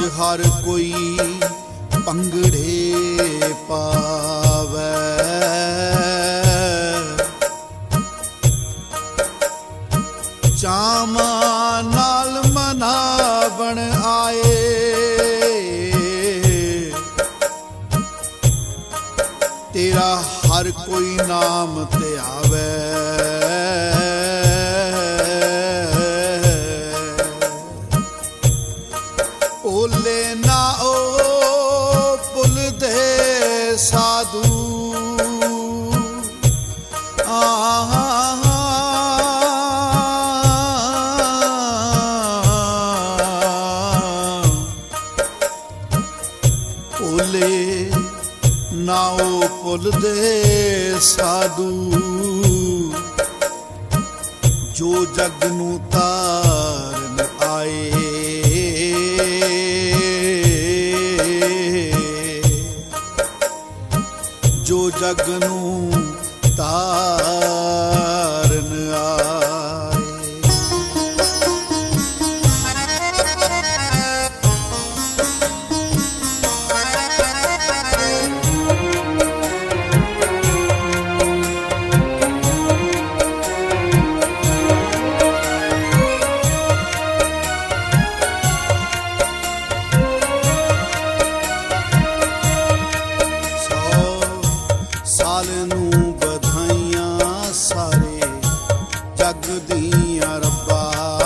हर कोई पंगड़े पावै, चामा नाल मनावण आए, तेरा हर कोई नाम ते आवे। ओले ना ओ पुल दे साधु, ओले ना ओ पुल दे साधु, जो जग नू तारन आए। जो जग नू तारन आए। साल नू बधाइयां सारे जग दियां रब्बा,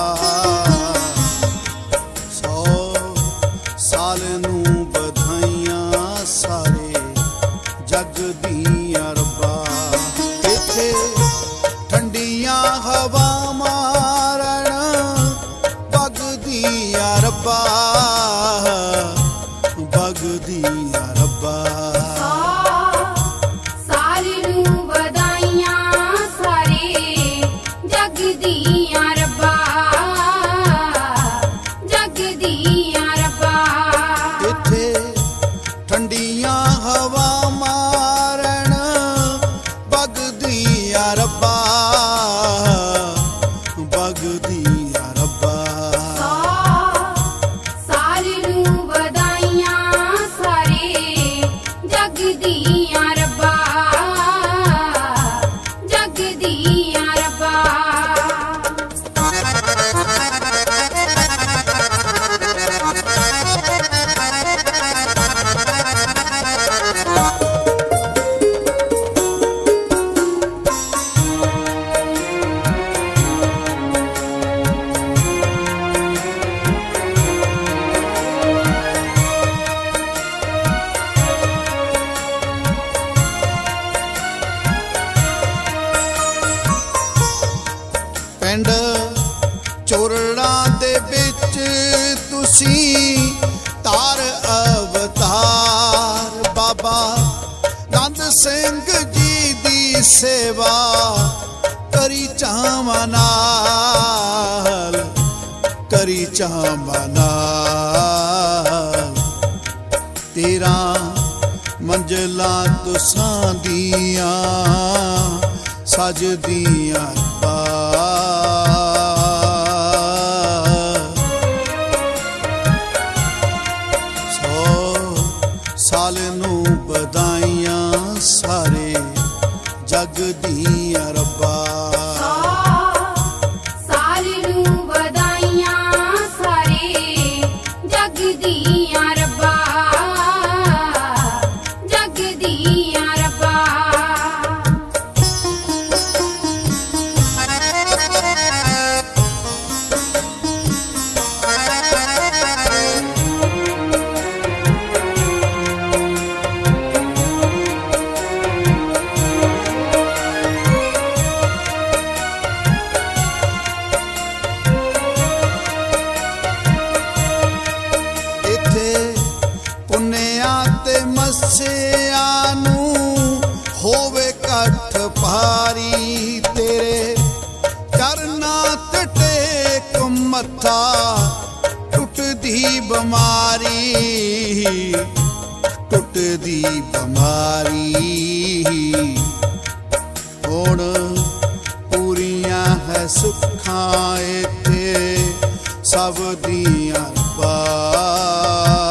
100 साल नू बधाइयां सारे जग दियां रब्बा। इत्थे ठंडियां हवा मारन बगदियां रब्बा, बगदियां रब्बा। ठंडियां हवा मारन बगदियां रब्बा, बगदियां रब्बा। सारे नू बधाइयां सारे जग दियां रब्बा, जग दियां रब्बा। पिंड चोरड़ा दे बिच तुसी तार अवतार, बाबा नंद सिंह जी दी सेवा करी चावां नाल, करी चावां नाल। तेरा मंजिलां तुसां दियां सजदियां रब्बा, 100 साल नू बधाइयां सारे जग दियां रब्बा। सारे नू बधाइयां सारे जग दियां रब्बा, जग दियां रब्बा। मस्सिया नू होवे कठ भारी, तेरे करना ते टेक मत्था टुटदी बमारी, टुटदी बमारी। हुण पूरियां है सुखां इत्थे सब दियां रब्बा,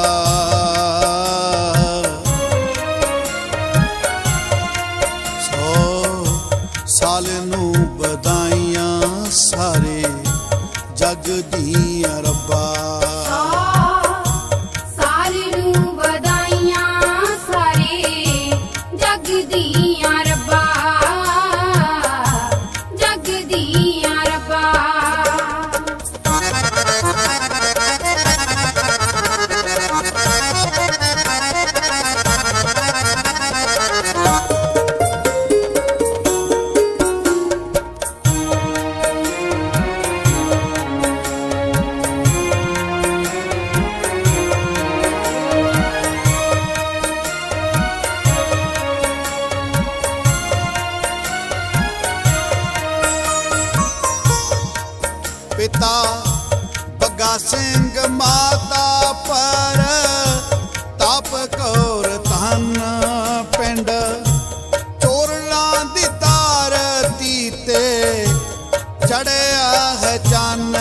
ਸਿੰਘ ਮਾਤਾ ਪਰ ਤਪ ਕੌਰ ਧਨ ਪਿੰਡ ਚੋਰਾਂ ਦੀ ਧਰਤੀ ਤੇ ਚੜਿਆ ਹੈ ਚੰਨ,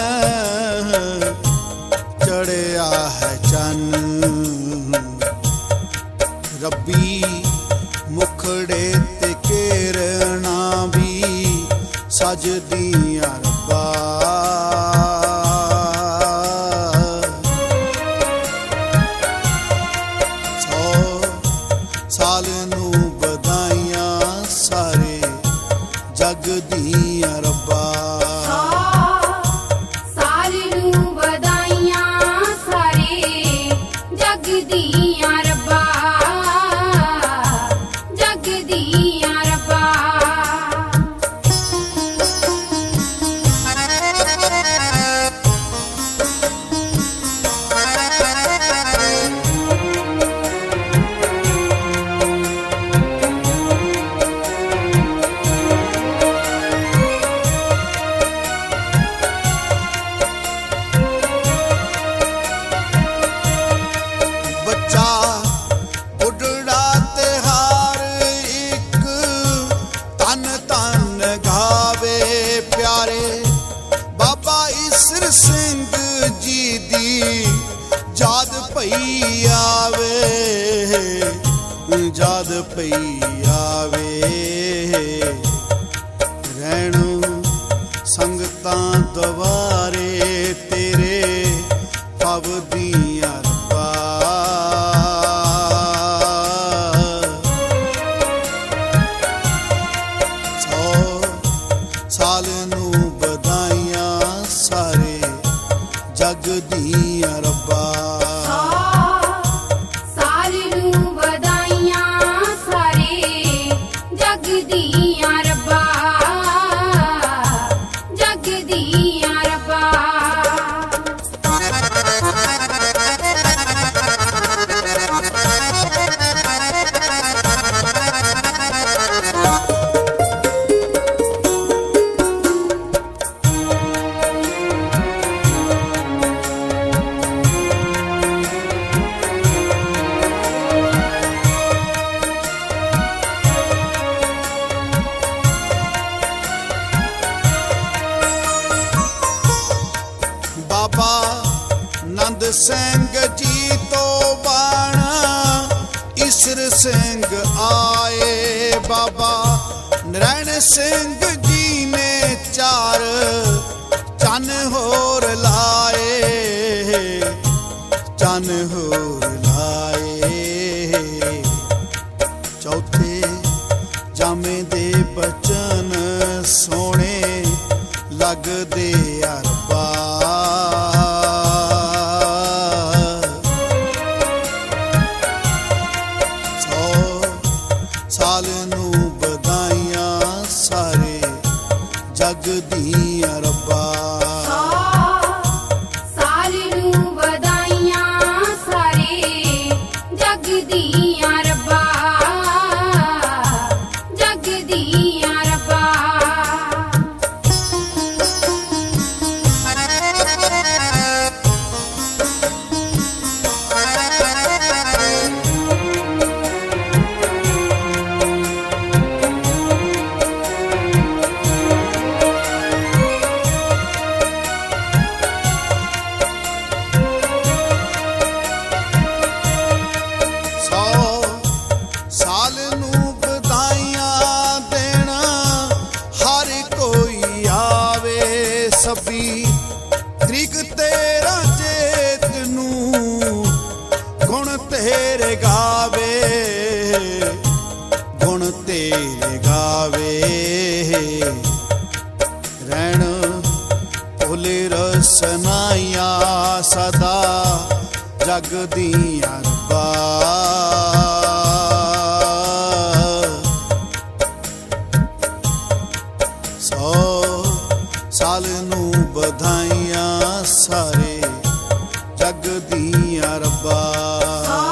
ਚੜਿਆ ਹੈ ਚੰਨ। ਰੱਬੀ ਮੁਖੜੇ ਤੇ ਕਿਰਨਾਂ ਵੀ ਸਜਦੀਆਂ ਰੱਬਾ। 100 ਸਾਲ ਨੂੰ ਵਧਾਈਆਂ ਸਾਰੇ ਜਗ ਦੀਆਂ ਰੱਬਾ। ਸਾਲ ਨੂੰ ਵਧਾਈਆਂ ਸਾਰੇ ਜਗ ਦੀਆਂ ਰੱਬਾ, ਜਗ ਦੀਆਂ ਰੱਬਾ। ਸਿੰਘ ਜੀ ਦੀ ਯਾਦ ਪਈ ਆਵੇ, ਯਾਦ ਪਈ ਆਵੇ। ਰਹਿਣ ਸੰਗਤਾਂ ਦੁਆਰੇ ਤੇਰੇ ਪਵਦੀਆਂ ਰੱਬਾ। 100 ਸਾਲ ਨੂੰ ਵਧਾਈਆਂ ਸਾਰੇ ਜਗ ਦੀਆਂ ਰੱਬਾ। ਸਾਲ ਨੂੰ ਵਧਾਈਆਂ ਸਾਰੇ ਜਗ ਦੀਆਂ ਰੱਬਾ, ਜਗ ਦੀਆਂ ਰੱਬਾ। ਬਾਬਾ ਨੰਦ ਸਿੰਘ ਜੀ ਤੋਂ ਬਾਣਾ ਈਸਰ ਸਿੰਘ ਆਏ। ਬਾਬਾ ਨਰੈਣ ਸਿੰਘ ਜੀ ਨੇ 4 ਚੰਨ ਹੋਰ ਲਾਏ, ਚੰਨ ਹੋਰ ਲਾਏ। ਚੌਥੇ ਜਾਮੇ ਦੇ ਬਚਨ ਸੋਹਣੇ ਲੱਗਦੇ ਆ ਰੱਬਾ। 100 ਸਾਲ ਨੂੰ ਵਧਾਈਆਂ ਸਾਰੇ ਜਗ ਦੀਆਂ ਰੱਬਾ। ਸਾਲ ਨੂੰ ਵਧਾਈਆਂ ਸਾਰੇ ਜਗ ਦੀਆਂ ਰੱਬਾ, ਜਗ ਦੀਆਂ ਰੱਬਾ। ਸਭੀ ਤਰੀਕ ਤੇਰਾ ਚੇਤ ਨੂੰ ਗੁਣ ਤੇਰੇ ਗਾਵੇ, ਗੁਣ ਤੇਰੇ ਗਾਵੇ। ਰਹਿਣ ਭੁਲੇ ਰਸਨਾਈਆਂ ਸਦਾ ਜਗ ਦੀਆਂ ਰੱਬਾ। 100 ਸਾਲ ਨੂੰ ਵਧਾਈਆਂ ਸਾਰੇ ਜਗ ਦੀਆਂ ਰੱਬਾ।